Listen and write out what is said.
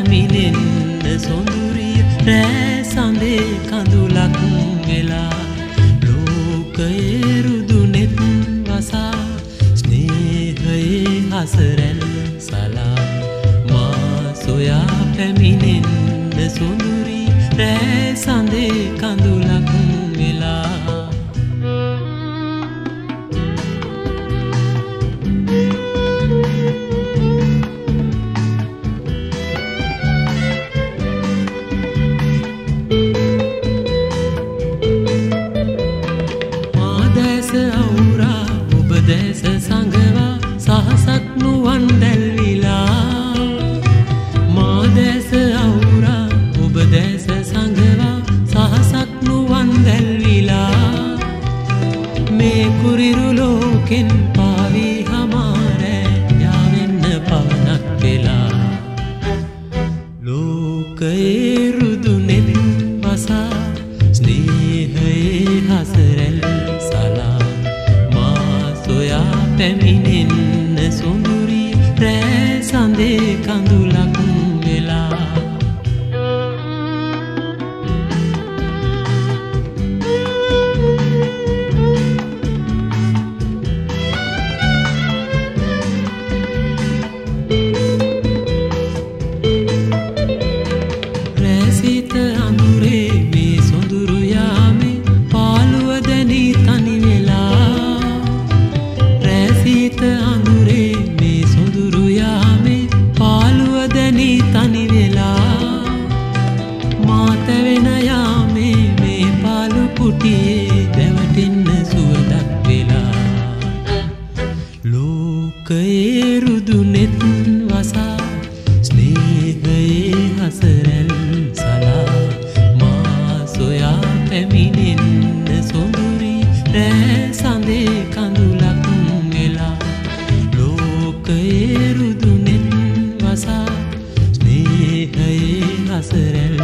පැමිණෙන්න සොඳුරිය රෑ සඳේ කඳුලක් වෙලා ලෝකයේ රුදුනෙත් වසා ස්නේහයේ හසරැල් සලා මා සොයා පැමිණෙන්න සොඳුරිය රෑ සඳේ කඳුලක් වෙලා දැස සංගවා සහසක් නුවන් දැල්විලා මා දැස අවුරා ඔබ දැස සංගවා සහසක් නුවන් දැල්විලා මේ කුරිරු ලෝකෙන් පාවී හමාරෑ යාවෙන්න පවනක් වෙලා ලෝකයේ රුදුනෙත් වසා ස්නේහයේ හසරැල් සලා සොයා පැමිණෙන්න සොඳුරිය රෑ සඳේ කඳුලක් වෙලා රැසිත අඳුරේ මේ සොඳුරු යාමේ පාළුව දැනී තනි අඳුරේ මේ සොඳුරු යාමේ පාළුව දැනී තනි වෙලා මා තැවෙන යාමේ මේ පාළු කුටියේ දැවටෙන්න සුවදක් වෙලා ලෝකයේ රුදුනෙත් වසා ස්නේහයේ හසරැල් සලා මා සොයා පැමිණෙන්න සොඳුරිය රෑ සඳේ කඳුලක් රුදුනෙත් වසා ස්නේහයේ හසරැල්